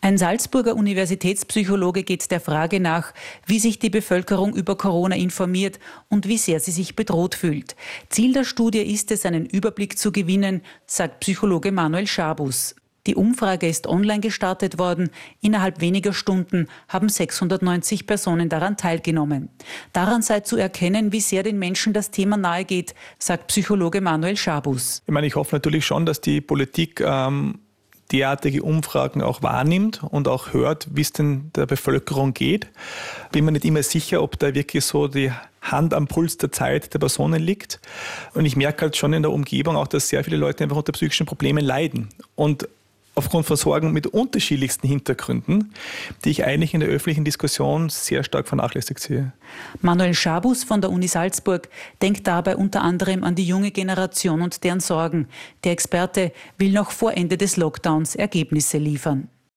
Ein Salzburger Universitätspsychologe geht der Frage nach, wie sich die Bevölkerung über Corona informiert und wie sehr sie sich bedroht fühlt. Ziel der Studie ist es, einen Überblick zu gewinnen, sagt Psychologe Manuel Schabus. Die Umfrage ist online gestartet worden. Innerhalb weniger Stunden haben 690 Personen daran teilgenommen. Daran sei zu erkennen, wie sehr den Menschen das Thema nahe geht, sagt Psychologe Manuel Schabus. Ich hoffe natürlich schon, dass die Politik derartige Umfragen auch wahrnimmt und auch hört, wie es denn der Bevölkerung geht. Bin mir nicht immer sicher, ob da wirklich so die Hand am Puls der Zeit der Personen liegt. Und ich merke halt schon in der Umgebung auch, dass sehr viele Leute einfach unter psychischen Problemen leiden. Und aufgrund von Sorgen mit unterschiedlichsten Hintergründen, die ich eigentlich in der öffentlichen Diskussion sehr stark vernachlässigt sehe. Manuel Schabus von der Uni Salzburg denkt dabei unter anderem an die junge Generation und deren Sorgen. Der Experte will noch vor Ende des Lockdowns Ergebnisse liefern.